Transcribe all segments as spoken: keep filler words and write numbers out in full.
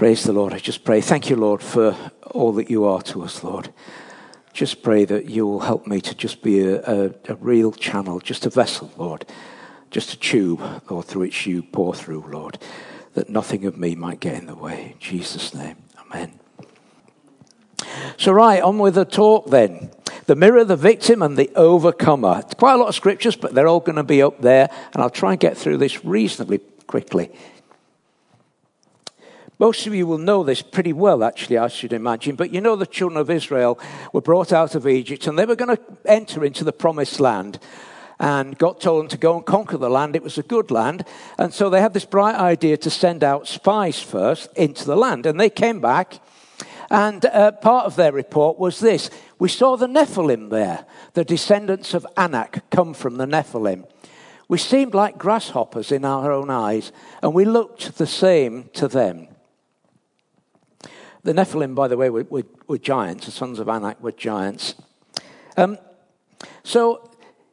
Praise the Lord. I just pray. Thank you, Lord, for all that you are to us, Lord. Just pray that you will help me to just be a, a, a real channel, just a vessel, Lord. Just a tube, Lord, through which you pour through, Lord. That nothing of me might get in the way. In Jesus' name. Amen. So right, on with the talk then. The mirror, the victim, and the overcomer. It's quite a lot of scriptures, but they're all going to be up there. And I'll try and get through this reasonably quickly. Most of you will know this pretty well, actually, I should imagine. But you know the children of Israel were brought out of Egypt, and they were going to enter into the promised land. And God told them to go and conquer the land. It was a good land. And so they had this bright idea to send out spies first into the land. And they came back. And uh, part of their report was this. We saw the Nephilim there. The descendants of Anak come from the Nephilim. We seemed like grasshoppers in our own eyes. And we looked the same to them. The Nephilim, by the way, were, were, were giants. The sons of Anak were giants. Um, so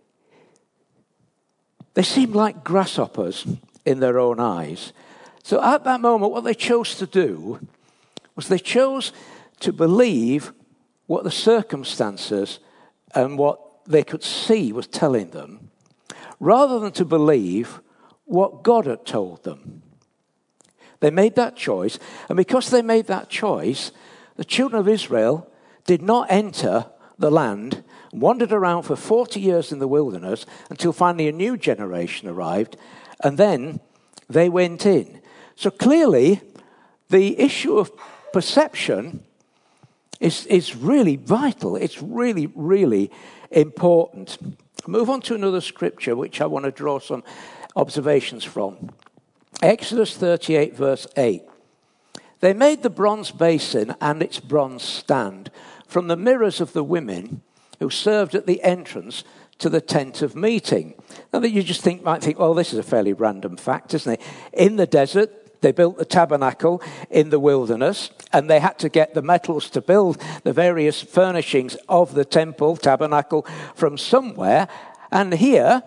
they seemed like grasshoppers in their own eyes. So at that moment, what they chose to do was they chose to believe what the circumstances and what they could see was telling them, rather than to believe what God had told them. They made that choice, and because they made that choice, the children of Israel did not enter the land, wandered around for forty years in the wilderness until finally a new generation arrived, and then they went in. So clearly, the issue of perception is, is really vital. It's really, really important. I'll move on to another scripture, which I want to draw some observations from. Exodus thirty-eight, verse eight. They made the bronze basin and its bronze stand from the mirrors of the women who served at the entrance to the tent of meeting. Now that you just think, might think, well, this is a fairly random fact, isn't it? In the desert, they built the tabernacle in the wilderness, and they had to get the metals to build the various furnishings of the temple tabernacle from somewhere. And here,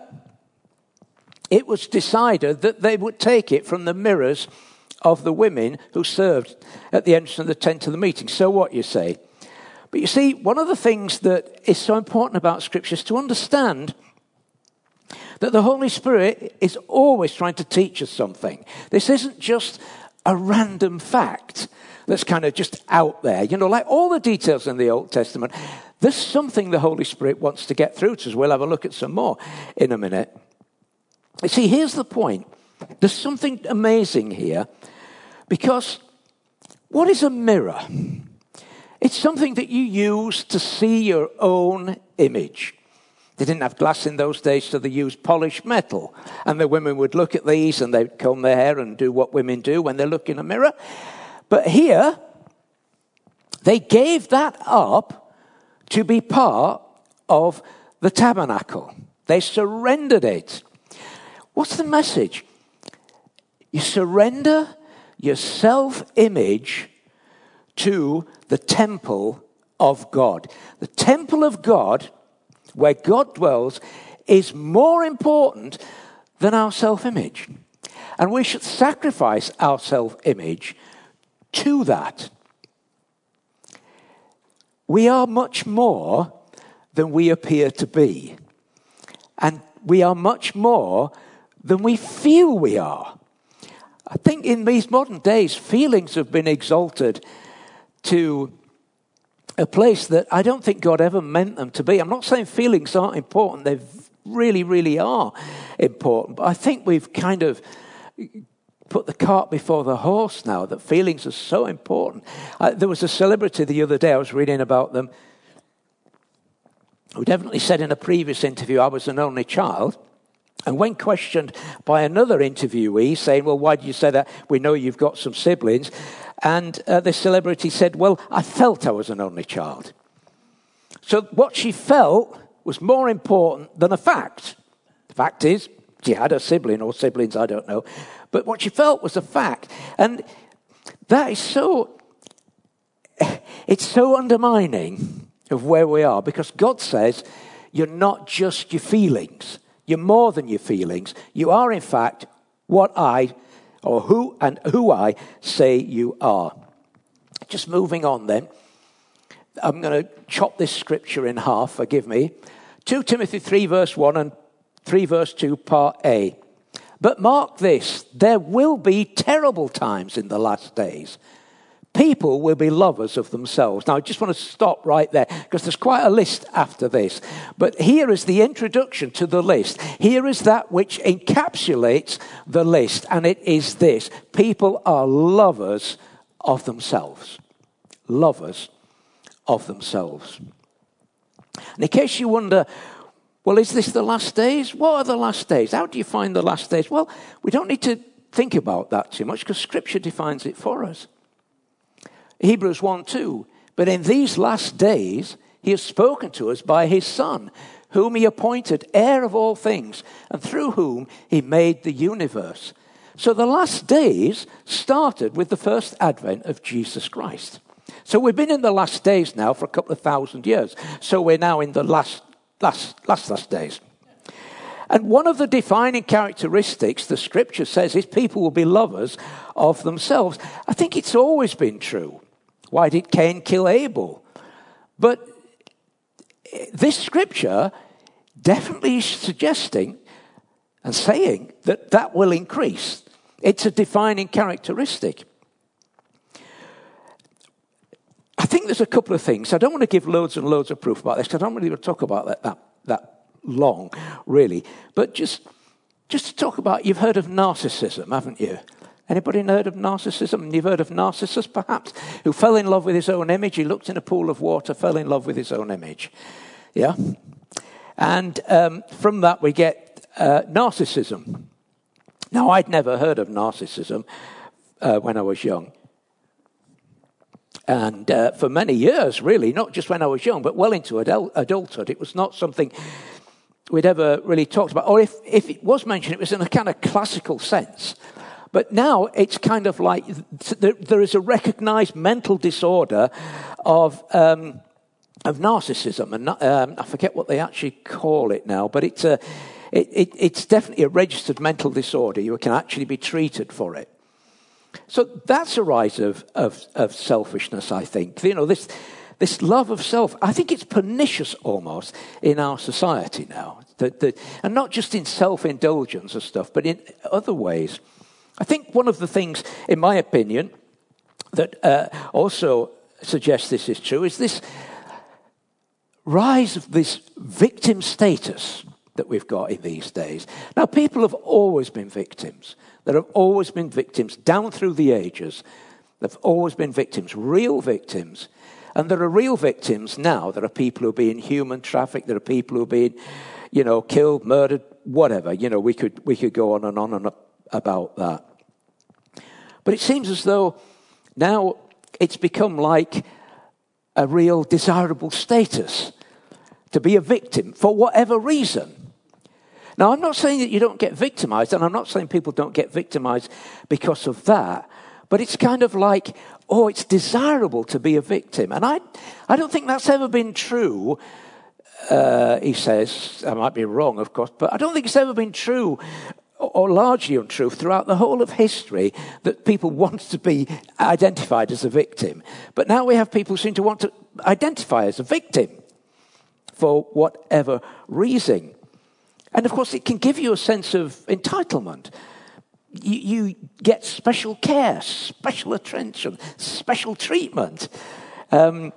it was decided that they would take it from the mirrors of the women who served at the entrance of the tent of the meeting. So what, you say? But you see, one of the things that is so important about Scripture is to understand that the Holy Spirit is always trying to teach us something. This isn't just a random fact that's kind of just out there. You know, like all the details in the Old Testament, there's something the Holy Spirit wants to get through to us. We'll have a look at some more in a minute. You see, here's the point. There's something amazing here, because what is a mirror? It's something that you use to see your own image. They didn't have glass in those days, so they used polished metal. And the women would look at these and they'd comb their hair and do what women do when they look in a mirror. But here, they gave that up to be part of the tabernacle. They surrendered it. What's the message? You surrender your self-image to the temple of God. The temple of God, where God dwells, is more important than our self-image. And we should sacrifice our self-image to that. We are much more than we appear to be. And we are much more than we feel we are. I think in these modern days, feelings have been exalted to a place that I don't think God ever meant them to be. I'm not saying feelings aren't important. They really, really are important. But I think we've kind of put the cart before the horse now, that feelings are so important. Uh, there was a celebrity the other day, I was reading about them, who definitely said in a previous interview, I was an only child. And when questioned by another interviewee saying, well, why do you say that? We know you've got some siblings. And uh, the celebrity said, well, I felt I was an only child. So what she felt was more important than a fact. The fact is, she had a sibling or siblings, I don't know. But what she felt was a fact. And that is so, it's so undermining of where we are, because God says you're not just your feelings. You're more than your feelings. You are, in fact, what I or who and who I say you are. Just moving on then. I'm going to chop this scripture in half, forgive me. Second Timothy three verse one and three verse two part A. But mark this, there will be terrible times in the last days. People will be lovers of themselves. Now, I just want to stop right there because there's quite a list after this. But here is the introduction to the list. Here is that which encapsulates the list, and it is this. People are lovers of themselves. Lovers of themselves. And in case you wonder, well, is this the last days? What are the last days? How do you find the last days? Well, we don't need to think about that too much because Scripture defines it for us. Hebrews one two, but in these last days he has spoken to us by his Son, whom he appointed heir of all things, and through whom he made the universe. So the last days started with the first advent of Jesus Christ. So we've been in the last days now for a couple of thousand years. So we're now in the last, last, last, last days. And one of the defining characteristics the Scripture says is people will be lovers of themselves. I think it's always been true. Why did Cain kill Abel? But this Scripture definitely is suggesting and saying that that will increase. It's a defining characteristic. I think there's a couple of things. I don't want to give loads and loads of proof about this because I don't really want to talk about that, that, that long, really. But just, just to talk about, you've heard of narcissism, haven't you? Anybody heard of narcissism? You've heard of Narcissus, perhaps, who fell in love with his own image. He looked in a pool of water, fell in love with his own image. Yeah? And um, from that we get uh, narcissism. Now, I'd never heard of narcissism uh, when I was young. And uh, for many years, really, not just when I was young, but well into adult- adulthood, it was not something we'd ever really talked about. Or if, if it was mentioned, it was in a kind of classical sense. But now it's kind of like there, there is a recognized mental disorder of um, of narcissism. And um, I forget what they actually call it now, but it's, a, it, it, it's definitely a registered mental disorder. You can actually be treated for it. So that's a rise of, of, of selfishness, I think. You know, this this love of self, I think it's pernicious almost in our society now. That, that, and not just in self-indulgence and stuff, but in other ways. I think one of the things, in my opinion, that uh, also suggests this is true is this rise of this victim status that we've got in these days. Now, people have always been victims. There have always been victims down through the ages. There have always been victims, real victims. And there are real victims now. There are people who are being human trafficked. There are people who are being, you know, killed, murdered, whatever. You know, we could we could go on and on and on about that. But it seems as though now it's become like a real desirable status to be a victim for whatever reason. Now, I'm not saying that you don't get victimized, and I'm not saying people don't get victimized because of that, but it's kind of like, oh, it's desirable to be a victim. And I, I don't think that's ever been true, uh, he says. I might be wrong, of course, but I don't think it's ever been true or largely untrue throughout the whole of history that people want to be identified as a victim. But now we have people who seem to want to identify as a victim for whatever reason. And of course, it can give you a sense of entitlement. You, you get special care, special attention, special treatment. Um,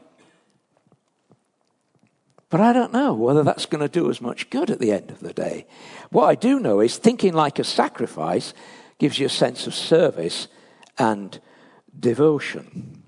But I don't know whether that's going to do as much good at the end of the day. What I do know is thinking like a sacrifice gives you a sense of service and devotion.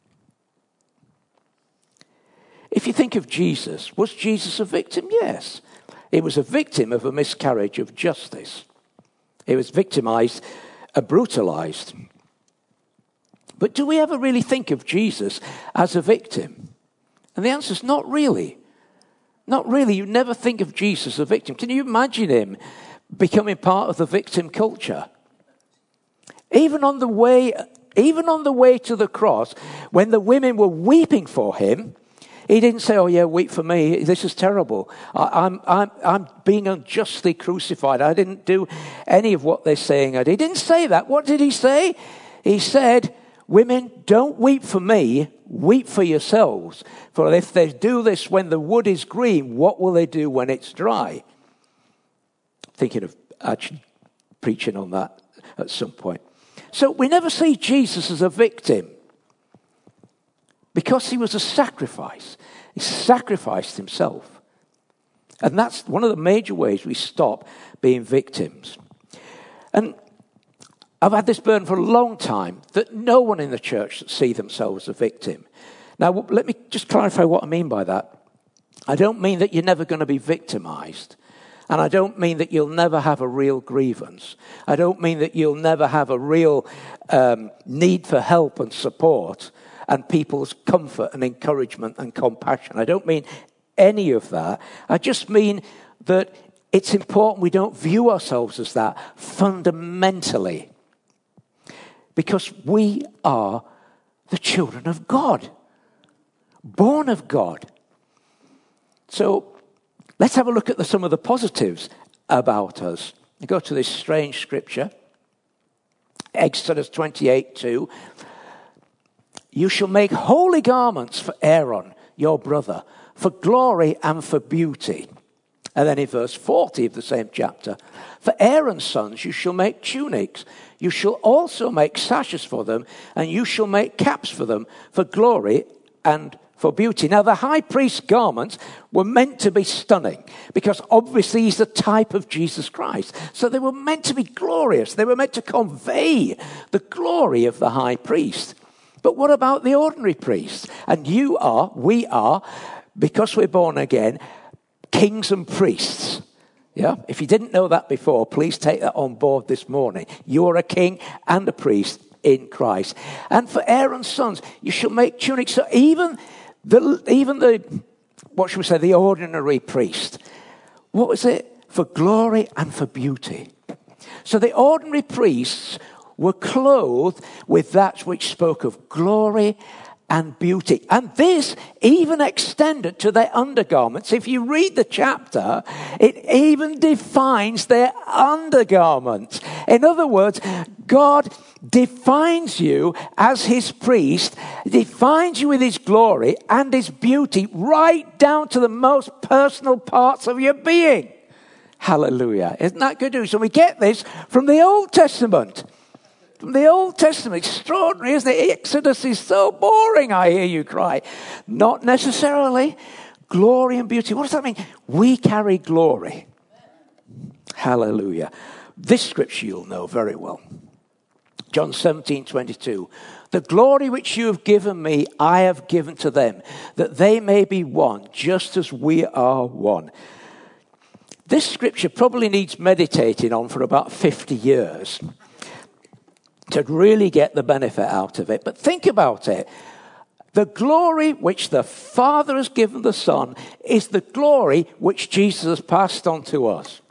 If you think of Jesus, was Jesus a victim? Yes. He was a victim of a miscarriage of justice. He was victimized and brutalized. But do we ever really think of Jesus as a victim? And the answer is not really. Not really. You never think of Jesus as a victim. Can you imagine him becoming part of the victim culture? Even on the way, even on the way to the cross, when the women were weeping for him, He didn't say, oh yeah, weep for me. This is terrible. I, I'm, I'm, I'm being unjustly crucified. I didn't do any of what they're saying I did. He didn't say that. What did he say? He said, women, don't weep for me. Weep for yourselves. For if they do this when the wood is green, what will they do when it's dry? Thinking of actually preaching on that at some point. So we never see Jesus as a victim because he was a sacrifice. He sacrificed himself. And that's one of the major ways we stop being victims. And I've had this burden for a long time that no one in the church should see themselves as a victim. Now, let me just clarify what I mean by that. I don't mean that you're never going to be victimized. And I don't mean that you'll never have a real grievance. I don't mean that you'll never have a real um, need for help and support and people's comfort and encouragement and compassion. I don't mean any of that. I just mean that it's important we don't view ourselves as that fundamentally. Because we are the children of God, born of God. So let's have a look at the, some of the positives about us. You go to this strange scripture, Exodus twenty-eight two. You shall make holy garments for Aaron, your brother, for glory and for beauty. And then in verse forty of the same chapter, for Aaron's sons you shall make tunics. You shall also make sashes for them, and you shall make caps for them for glory and for beauty. Now, the high priest's garments were meant to be stunning because obviously he's the type of Jesus Christ. So they were meant to be glorious. They were meant to convey the glory of the high priest. But what about the ordinary priest? And you are, we are, because we're born again, kings and priests. Yeah, if you didn't know that before, please take that on board this morning. You're a king and a priest in Christ. And for Aaron's sons, you shall make tunics. So even the, even the, what should we say, the ordinary priest, what was it? For glory and for beauty. So the ordinary priests were clothed with that which spoke of glory and beauty. And this even extended to their undergarments. If you read the chapter, it even defines their undergarments. In other words, God defines you as his priest, defines you with his glory and his beauty right down to the most personal parts of your being. Hallelujah. Isn't that good news? And we get this from the Old Testament. From the Old Testament. Extraordinary, isn't it? Exodus is so boring, I hear you cry. Not necessarily. Glory and beauty. What does that mean? We carry glory. Hallelujah. This scripture you'll know very well. John seventeen twenty-two. The glory which you have given me, I have given to them, that they may be one, just as we are one. This scripture probably needs meditating on for about fifty years. To really get the benefit out of it. But think about it. The glory which the Father has given the Son is the glory which Jesus has passed on to us.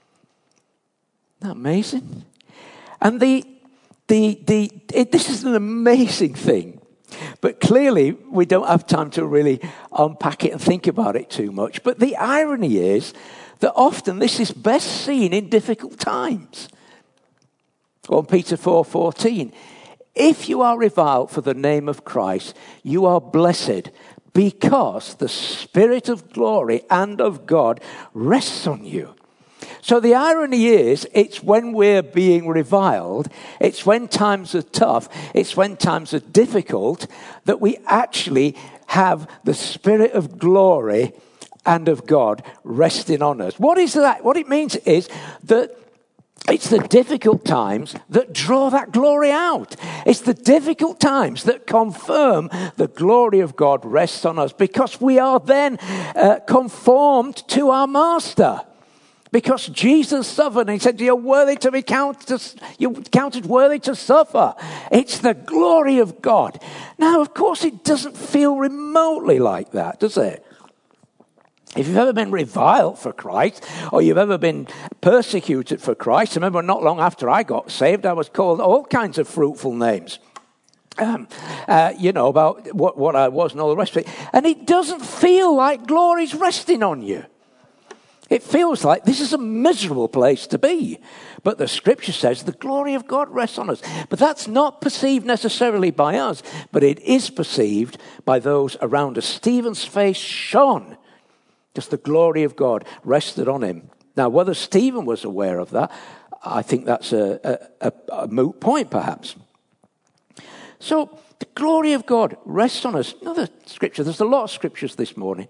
Isn't that amazing? And the, the, the, it, this is an amazing thing. But clearly, we don't have time to really unpack it and think about it too much. But the irony is that often this is best seen in difficult times. First Peter four fourteen. If you are reviled for the name of Christ, you are blessed because the Spirit of glory and of God rests on you. So the irony is, it's when we're being reviled, it's when times are tough, it's when times are difficult, that we actually have the Spirit of glory and of God resting on us. What is that? What it means is that it's the difficult times that draw that glory out. It's the difficult times that confirm the glory of God rests on us because we are then uh, conformed to our Master. Because Jesus suffered and he said, you're worthy to be counted, you're counted worthy to suffer. It's the glory of God. Now, of course, it doesn't feel remotely like that, does it? If you've ever been reviled for Christ, or you've ever been persecuted for Christ, I remember not long after I got saved, I was called all kinds of fruitful names. Um, uh, you know, about what, what I was and all the rest of it. And it doesn't feel like glory's resting on you. It feels like this is a miserable place to be. But the scripture says the glory of God rests on us. But that's not perceived necessarily by us, but it is perceived by those around us. Stephen's face shone. Just the glory of God rested on him. Now, whether Stephen was aware of that, I think that's a, a, a moot point, perhaps. So the glory of God rests on us. Another scripture. There's a lot of scriptures this morning.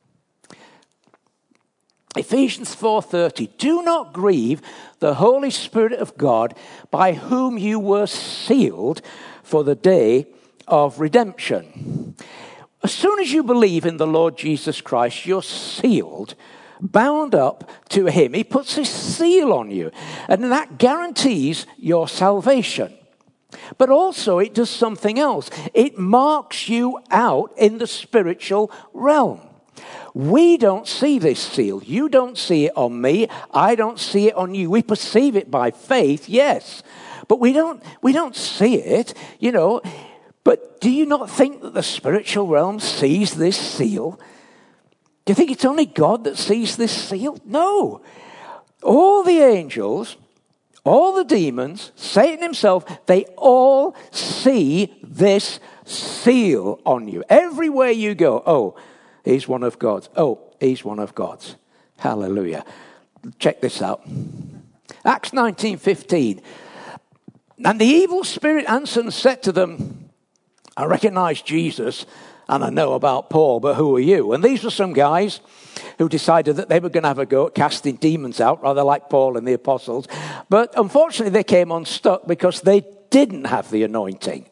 Ephesians four thirty. Do not grieve the Holy Spirit of God, by whom you were sealed for the day of redemption. As soon as you believe in the Lord Jesus Christ, you're sealed, bound up to him. He puts his seal on you, and that guarantees your salvation. But also it does something else. It marks you out in the spiritual realm. We don't see this seal. You don't see it on me. I don't see it on you. We perceive it by faith, yes. But we don't we don't see it, you know. But do you not think that the spiritual realm sees this seal? Do you think it's only God that sees this seal? No. All the angels, all the demons, Satan himself, they all see this seal on you. Everywhere you go, oh, he's one of God's. Oh, he's one of God's. Hallelujah. Check this out. Acts nineteen fifteen. And the evil spirit answered and said to them, I recognize Jesus and I know about Paul, but who are you? And these were some guys who decided that they were going to have a go at casting demons out, rather like Paul and the apostles. But unfortunately, they came unstuck because they didn't have the anointing.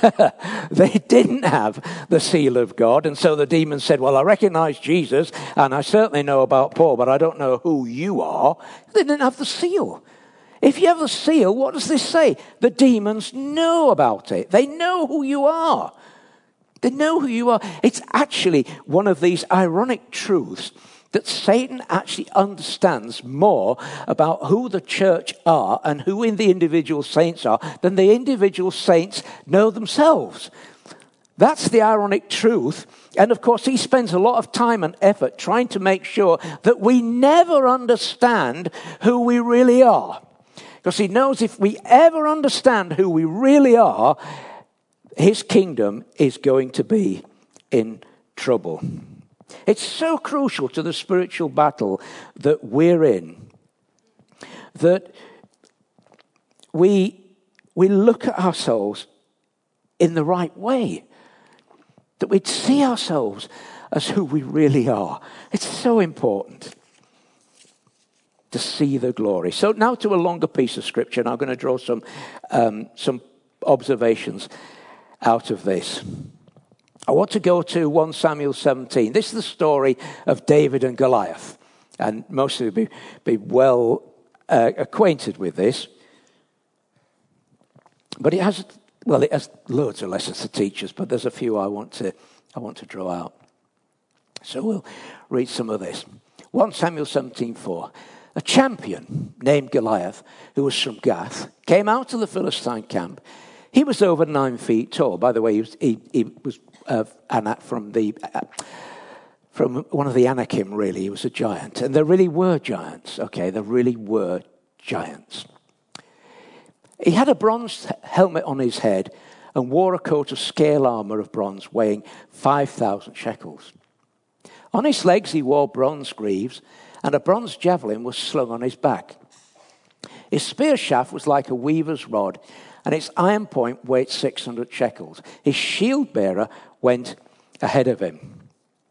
They didn't have the seal of God. And so the demons said, well, I recognize Jesus and I certainly know about Paul, but I don't know who you are. They didn't have the seal. If you have the seal, what does this say? The demons know about it. They know who you are. They know who you are. It's actually one of these ironic truths that Satan actually understands more about who the church are and who in the individual saints are than the individual saints know themselves. That's the ironic truth. And of course, he spends a lot of time and effort trying to make sure that we never understand who we really are. Because he knows if we ever understand who we really are, his kingdom is going to be in trouble. It's so crucial to the spiritual battle that we're in that we, we look at ourselves in the right way, that we'd see ourselves as who we really are. It's so important to see the glory. So now to a longer piece of scripture, and I'm going to draw some um, some observations out of this. I want to go to First Samuel seventeen. This is the story of David and Goliath, and most of you will be, be well uh, acquainted with this. But it has, well, it has loads of lessons to teach us, but there's a few I want to I want to draw out. So we'll read some of this. First Samuel seventeen four. A champion named Goliath, who was from Gath, came out to the Philistine camp. He was over nine feet tall. By the way, he was, he, he was uh, Anak from the uh, from one of the Anakim. Really, he was a giant, and there really were giants. Okay, there really were giants. He had a bronze helmet on his head and wore a coat of scale armor of bronze weighing five thousand shekels. On his legs, he wore bronze greaves, and a bronze javelin was slung on his back. His spear shaft was like a weaver's rod, and its iron point weighed six hundred shekels. His shield bearer went ahead of him.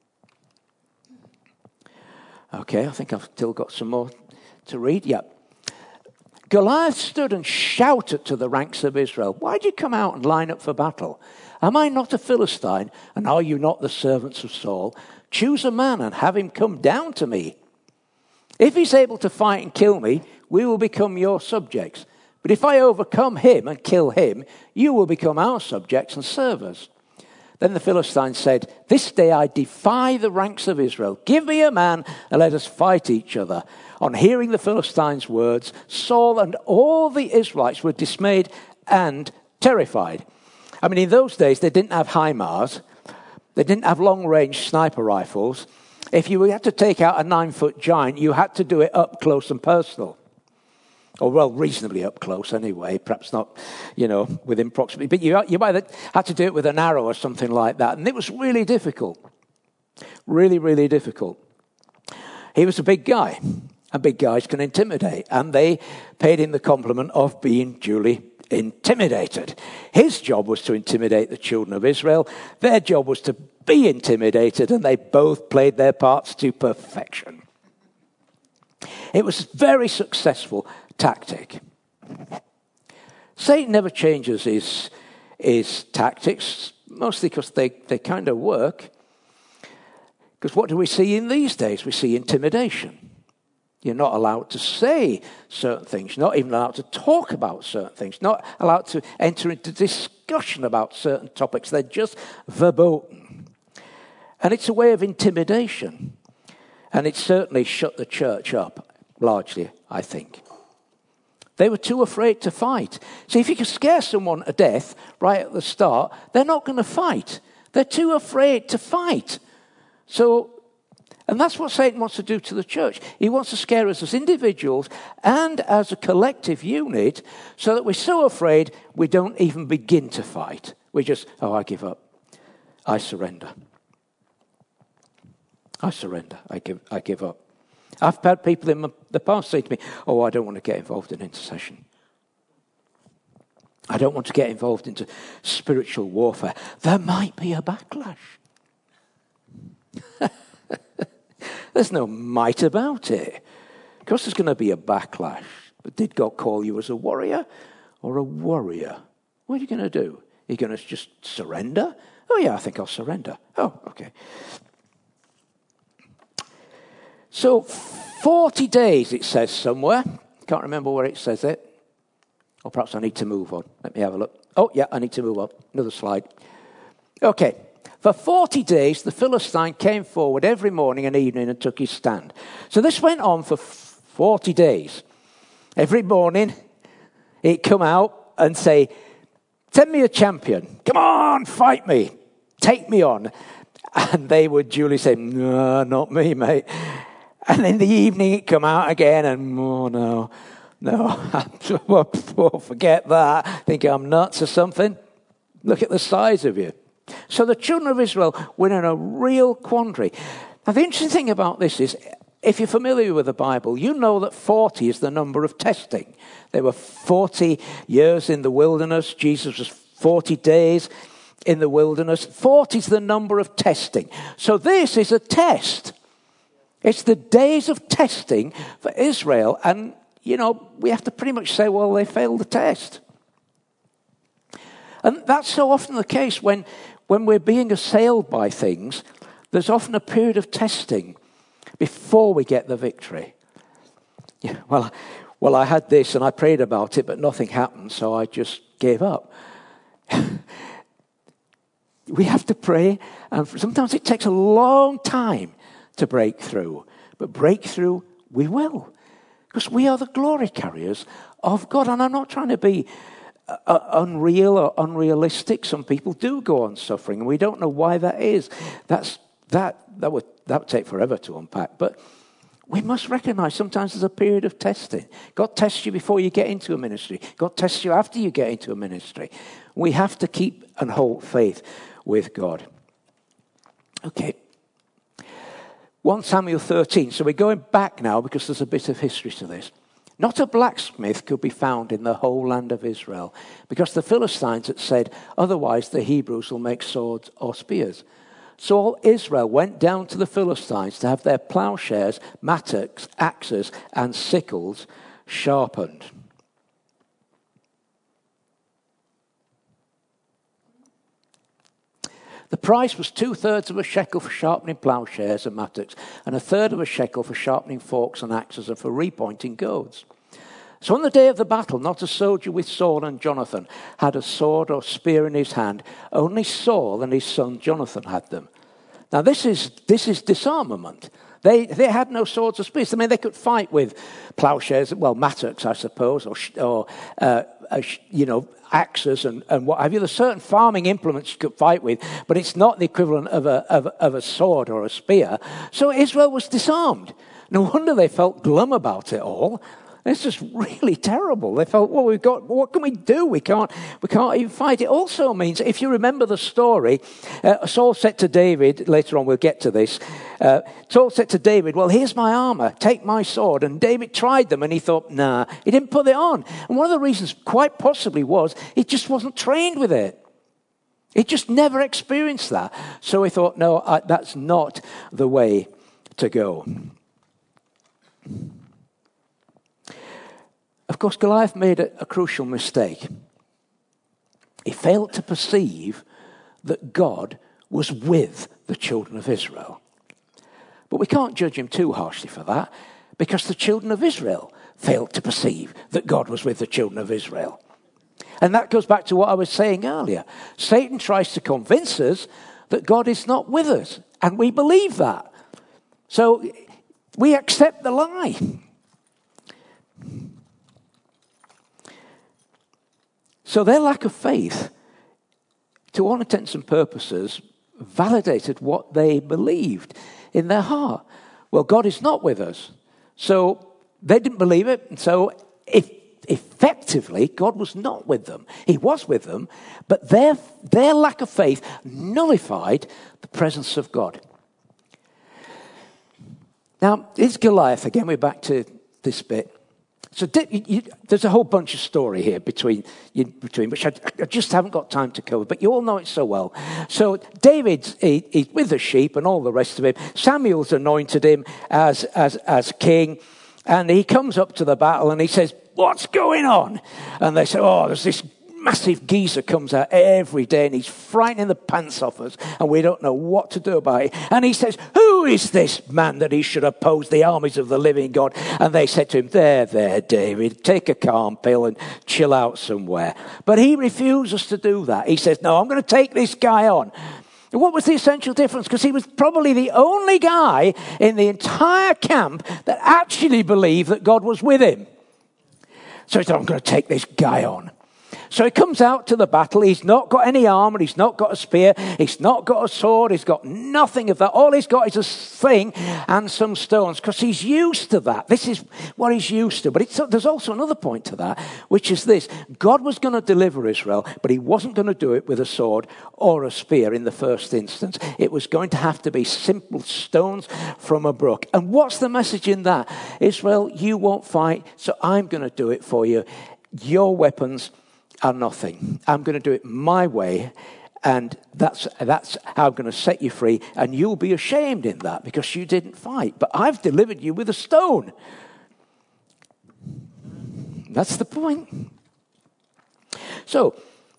Okay, I think I've still got some more to read. Yep. Goliath stood and shouted to the ranks of Israel, "Why did you come out and line up for battle? Am I not a Philistine, and are you not the servants of Saul? Choose a man and have him come down to me. If he's able to fight and kill me, we will become your subjects. But if I overcome him and kill him, you will become our subjects and serve us." Then the Philistines said, "This day I defy the ranks of Israel. Give me a man and let us fight each other." On hearing the Philistines' words, Saul and all the Israelites were dismayed and terrified. I mean, in those days, they didn't have HIMARS. They didn't have long-range sniper rifles. If you had to take out a nine-foot giant, you had to do it up close and personal. Or, well, reasonably up close anyway, perhaps not, you know, within proximity. But you, you might have had to do it with an arrow or something like that. And it was really difficult. Really, really difficult. He was a big guy. And big guys can intimidate. And they paid him the compliment of being duly intimidated. His job was to intimidate the children of Israel. Their job was to be intimidated. And they both played their parts to perfection. It was a very successful tactic. Satan never changes his, his tactics, mostly because they, they kind of work. Because what do we see in these days? We see intimidation. You're not allowed to say certain things. You're not even allowed to talk about certain things. Not allowed to enter into discussion about certain topics. They're just verboten. And it's a way of intimidation. And it certainly shut the church up, largely, I think. They were too afraid to fight. See, if you can scare someone to death right at the start, they're not going to fight. They're too afraid to fight. So, and that's what Satan wants to do to the church. He wants to scare us as individuals and as a collective unit so that we're so afraid we don't even begin to fight. We just, oh, I give up. I surrender. I surrender. I give, I give up. I've had people in the past say to me, oh, I don't want to get involved in intercession. I don't want to get involved into spiritual warfare. There might be a backlash. There's no might about it. Of course there's going to be a backlash. But did God call you as a warrior or a warrior? What are you going to do? Are you going to just surrender? Oh, yeah, I think I'll surrender. Oh, okay. So, forty days, it says somewhere. Can't remember where it says it. Or perhaps I need to move on. Let me have a look. Oh, yeah, I need to move on. Another slide. Okay. For forty days, the Philistine came forward every morning and evening and took his stand. So this went on for forty days. Every morning, he'd come out and say, send me a champion. Come on, fight me. Take me on. And they would duly say, no, not me, mate. And in the evening, he'd come out again and, oh, no, no, oh, forget that. Think I'm nuts or something. Look at the size of you. So the children of Israel were in a real quandary. Now, the interesting thing about this is, if you're familiar with the Bible, you know that forty is the number of testing. There were forty years in the wilderness. Jesus was forty days in the wilderness. forty is the number of testing. So this is a test. It's the days of testing for Israel. And, you know, we have to pretty much say, well, they failed the test. And that's so often the case when, when we're being assailed by things. There's often a period of testing before we get the victory. Yeah, well, well, I had this and I prayed about it, but nothing happened, so I just gave up. We have to pray, and sometimes it takes a long time to break through. But breakthrough, we will. Because we are the glory carriers of God. And I'm not trying to be uh, unreal or unrealistic. Some people do go on suffering, and we don't know why that is. That's that that would that would take forever to unpack. But we must recognize sometimes there's a period of testing. God tests you before you get into a ministry. God tests you after you get into a ministry. We have to keep and hold faith with God. Okay. First Samuel thirteen. So we're going back now because there's a bit of history to this. Not a blacksmith could be found in the whole land of Israel because the Philistines had said, otherwise the Hebrews will make swords or spears. So all Israel went down to the Philistines to have their plowshares, mattocks, axes, and sickles sharpened. The price was two-thirds of a shekel for sharpening plowshares and mattocks, and a third of a shekel for sharpening forks and axes and for repointing goads. So on the day of the battle, not a soldier with Saul and Jonathan had a sword or spear in his hand. Only Saul and his son Jonathan had them. Now this is this is disarmament. They they had no swords or spears. I mean, they could fight with plowshares, well, mattocks, I suppose, or, or uh, uh, you know, axes and, and what have you. There's certain farming implements you could fight with, but it's not the equivalent of a, of, of a sword or a spear. So Israel was disarmed. No wonder they felt glum about it all. It's just really terrible. They felt, well, we've got, what can we do? We can't, we can't even fight. It also means, if you remember the story, uh, Saul said to David, later on we'll get to this, uh, Saul said to David, well, here's my armor, take my sword. And David tried them and he thought, nah, he didn't put it on. And one of the reasons quite possibly was he just wasn't trained with it. He just never experienced that. So he thought, no, I, that's not the way to go. Of course, Goliath made a, a crucial mistake. He failed to perceive that God was with the children of Israel. But we can't judge him too harshly for that, because the children of Israel failed to perceive that God was with the children of Israel. And that goes back to what I was saying earlier. Satan tries to convince us that God is not with us, and we believe that. So we accept the lie. So their lack of faith, to all intents and purposes, validated what they believed in their heart. Well, God is not with us. So they didn't believe it. And so if, effectively, God was not with them. He was with them, but their, their lack of faith nullified the presence of God. Now, it's Goliath. Again, we're back to this bit. So you, you, there's a whole bunch of story here between, you, between which I, I just haven't got time to cover, but you all know it so well. So David's he, he's with the sheep and all the rest of him. Samuel's anointed him as, as, as king, and he comes up to the battle and he says, what's going on? And they say, oh, there's this massive geezer comes out every day and he's frightening the pants off us and we don't know what to do about it. And he says, who is this man that he should oppose the armies of the living God? And they said to him, there, there, David, take a calm pill and chill out somewhere. But he refuses to do that. He says, no, I'm going to take this guy on. And what was the essential difference? Because he was probably the only guy in the entire camp that actually believed that God was with him. So he said, I'm going to take this guy on. So he comes out to the battle. He's not got any armor. He's not got a spear. He's not got a sword. He's got nothing of that. All he's got is a sling and some stones, because he's used to that. This is what he's used to. But it's, there's also another point to that, which is this. God was going to deliver Israel, but he wasn't going to do it with a sword or a spear in the first instance. It was going to have to be simple stones from a brook. And what's the message in that? Israel, you won't fight, so I'm going to do it for you. Your weapons are nothing. I'm going to do it my way, and that's that's how I'm going to set you free, and you'll be ashamed in that because you didn't fight. But I've delivered you with a stone. That's the point. So,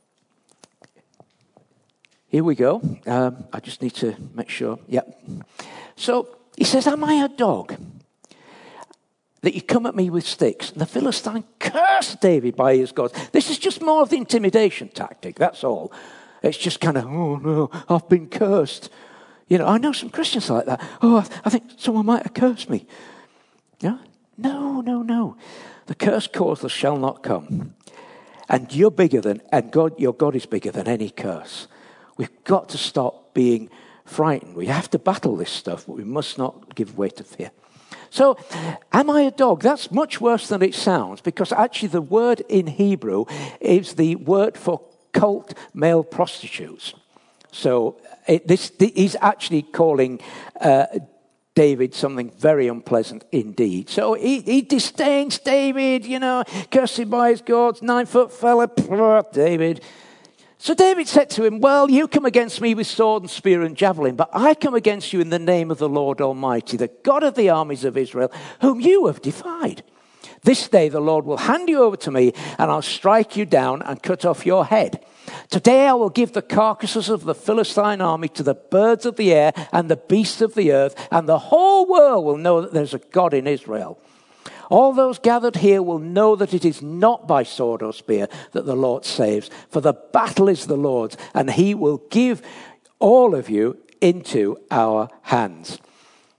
here we go. Um, I just need to make sure. Yep. So, he says, am I a dog that you come at me with sticks? And the Philistine cursed David by his gods. This is just more of the intimidation tactic, that's all. It's just kind of, oh no, I've been cursed. You know, I know some Christians like that. Oh, I, I think someone might have cursed me. Yeah? No, no, no. The curse causeless shall not come. And you're bigger than, and God, your God is bigger than any curse. We've got to stop being frightened. We have to battle this stuff, but we must not give way to fear. So, am I a dog? That's much worse than it sounds, because actually the word in Hebrew is the word for cult male prostitutes. So, it, this he's actually calling uh, David something very unpleasant indeed. So, he, he disdains David, you know, cursed by his gods, nine-foot fella, David. So David said to him, well, you come against me with sword and spear and javelin, but I come against you in the name of the Lord Almighty, the God of the armies of Israel, whom you have defied. This day the Lord will hand you over to me, and I'll strike you down and cut off your head. Today I will give the carcasses of the Philistine army to the birds of the air and the beasts of the earth, and the whole world will know that there's a God in Israel. All those gathered here will know that it is not by sword or spear that the Lord saves, for the battle is the Lord's, and he will give all of you into our hands.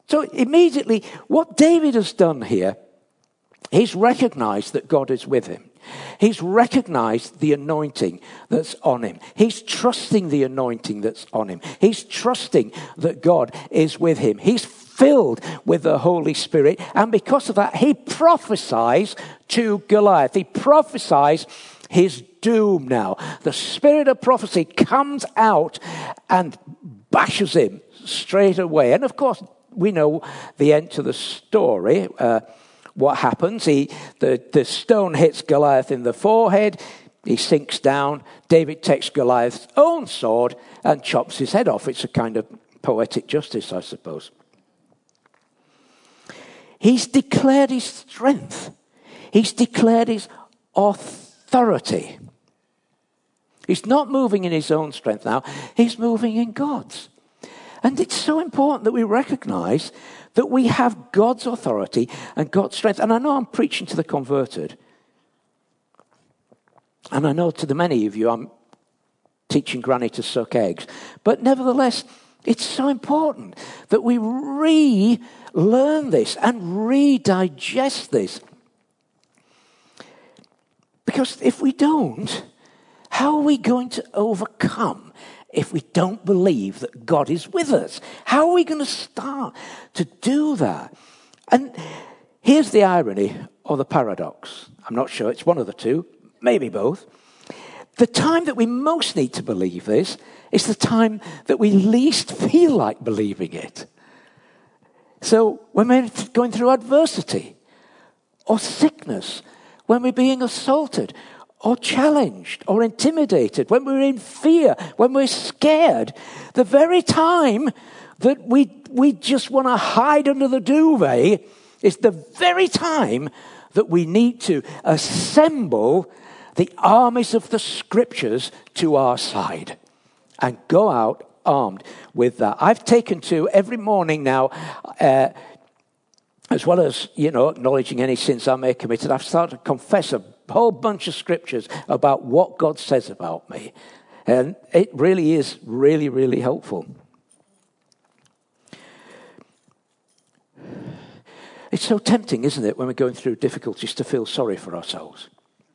So immediately, what David has done here, he's recognized that God is with him. He's recognized the anointing that's on him. He's trusting the anointing that's on him. He's trusting that God is with him. He's filled with the Holy Spirit. And because of that, he prophesies to Goliath. He prophesies his doom now. The spirit of prophecy comes out and bashes him straight away. And of course, we know the end to the story. Uh, what happens? He, the, the stone hits Goliath in the forehead. He sinks down. David takes Goliath's own sword and chops his head off. It's a kind of poetic justice, I suppose. He's declared his strength. He's declared his authority. He's not moving in his own strength now. He's moving in God's. And it's so important that we recognize that we have God's authority and God's strength. And I know I'm preaching to the converted. And I know to the many of you I'm teaching Granny to suck eggs. But nevertheless, it's so important that we relearn this and redigest this. Because if we don't, how are we going to overcome if we don't believe that God is with us? How are we going to start to do that? And here's the irony or the paradox. I'm not sure. It's one of the two, maybe both. The time that we most need to believe this is the time that we least feel like believing it. So when we're going through adversity or sickness, when we're being assaulted or challenged or intimidated, when we're in fear, when we're scared, the very time that we, we just want to hide under the duvet is the very time that we need to assemble the armies of the scriptures to our side and go out armed with that. I've taken to every morning now, uh, as well as, you know, acknowledging any sins I may have committed, I've started to confess a whole bunch of scriptures about what God says about me. And it really is really, really helpful. It's so tempting, isn't it, when we're going through difficulties to feel sorry for ourselves.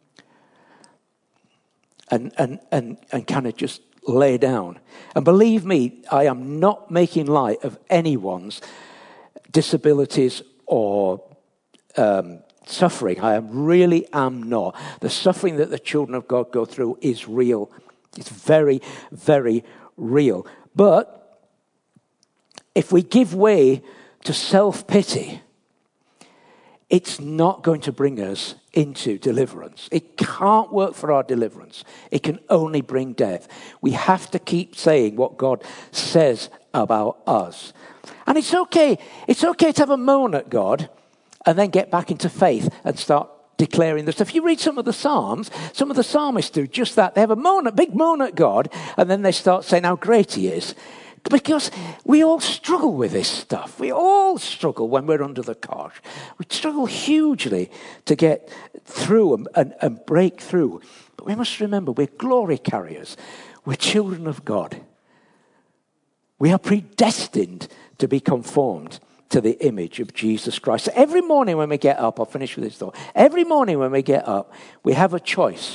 And, and, and, and kind of just lay down. And believe me, I am not making light of anyone's disabilities or um, suffering. I am really am not. The suffering that the children of God go through is real. It's very, very real. But if we give way to self-pity, it's not going to bring us into deliverance. It can't work for our deliverance. It can only bring death. We have to keep saying what God says about us. And it's okay. It's okay to have a moan at God and then get back into faith and start declaring the stuff. You read some of the Psalms, some of the psalmists do just that. They have a moan, a big moan at God, and then they start saying how great he is. Because we all struggle with this stuff. We all struggle when we're under the cosh. We struggle hugely to get through and, and, and break through. But we must remember, we're glory carriers. We're children of God. We are predestined to be conformed to the image of Jesus Christ. So every morning when we get up, I'll finish with this thought. Every morning when we get up, we have a choice.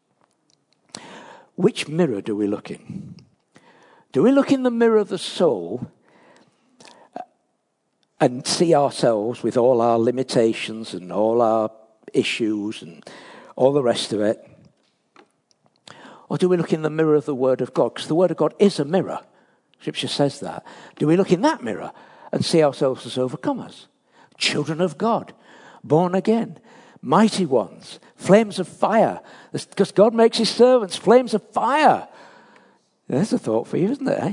Which mirror do we look in? Do we look in the mirror of the soul and see ourselves with all our limitations and all our issues and all the rest of it? Or do we look in the mirror of the Word of God? Because the Word of God is a mirror. Scripture says that. Do we look in that mirror and see ourselves as overcomers? Children of God, born again, mighty ones, flames of fire. Because God makes his servants flames of fire. There's a thought for you, isn't it? Eh?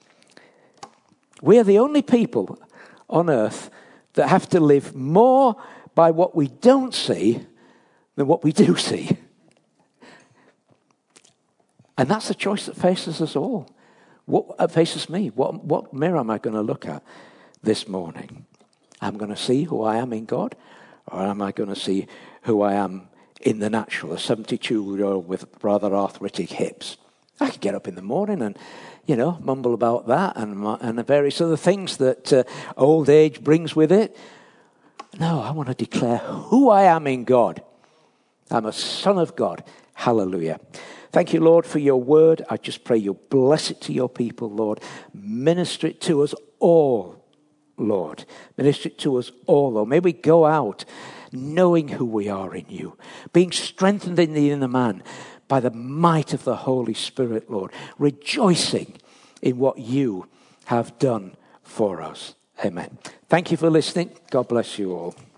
We are the only people on earth that have to live more by what we don't see than what we do see. And that's the choice that faces us all. What faces me? What, what mirror am I going to look at this morning? I'm going to see who I am in God, or am I going to see who I am in the natural, a seventy-two-year-old with rather arthritic hips? I could get up in the morning and, you know, mumble about that and, and the various other things that uh, old age brings with it. No, I want to declare who I am in God. I'm a son of God. Hallelujah. Thank you, Lord, for your word. I just pray you'll bless it to your people, Lord. Minister it to us all, Lord. Minister it to us all, Lord. May we go out knowing who we are in you, being strengthened in the inner man by the might of the Holy Spirit, Lord, rejoicing in what you have done for us. Amen. Thank you for listening. God bless you all.